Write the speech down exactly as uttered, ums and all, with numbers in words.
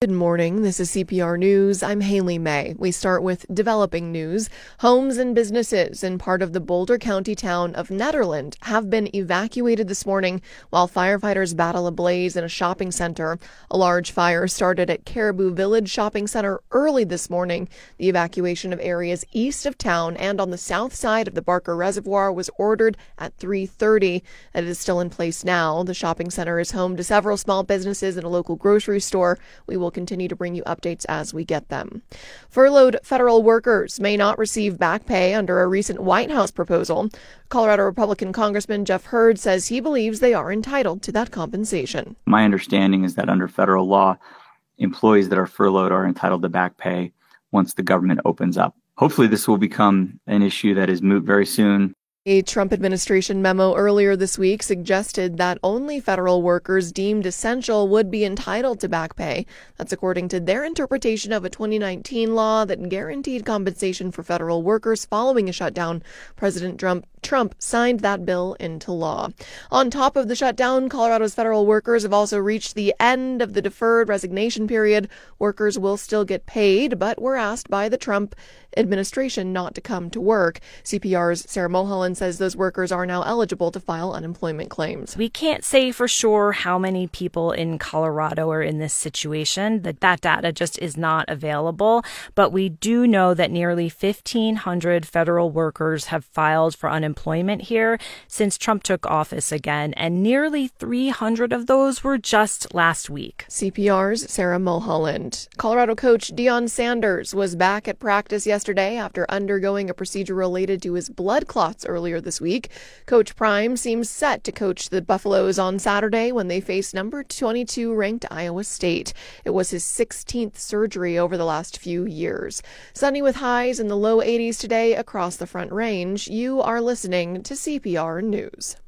Good morning. This is C P R News. I'm Haley May. We start with developing news. Homes and businesses in part of the Boulder County town of Nederland have been evacuated this morning while firefighters battle a blaze in a shopping center. A large fire started at Caribou Village Shopping Center early this morning. The evacuation of areas east of town and on the south side of the Barker Reservoir was ordered at three thirty. It is still in place now. The shopping center is home to several small businesses and a local grocery store. We will continue to bring you updates as we get them. Furloughed federal workers may not receive back pay under a recent White House proposal. Colorado Republican Congressman Jeff Hurd says he believes they are entitled to that compensation. My understanding is that under federal law, employees that are furloughed are entitled to back pay once the government opens up. Hopefully this will become an issue that is moot very soon. A Trump administration memo earlier this week suggested that only federal workers deemed essential would be entitled to back pay. That's according to their interpretation of a twenty nineteen law that guaranteed compensation for federal workers following a shutdown. President Trump Trump signed that bill into law. On top of the shutdown, Colorado's federal workers have also reached the end of the deferred resignation period. Workers will still get paid, but were asked by the Trump administration not to come to work. C P R's Sarah Mulholland says those workers are now eligible to file unemployment claims. We can't say for sure how many people in Colorado are in this situation. That that data just is not available. But we do know that nearly fifteen hundred federal workers have filed for unemployment here since Trump took office again, and nearly three hundred of those were just last week. C P R's Sarah Mulholland. Colorado coach Deion Sanders was back at practice yesterday after undergoing a procedure related to his blood clots earlier this week. Coach Prime seems set to coach the Buffaloes on Saturday when they face number twenty-two ranked Iowa State. It was his sixteenth surgery over the last few years. Sunny with highs in the low eighties today across the Front Range. You are listening to C P R News.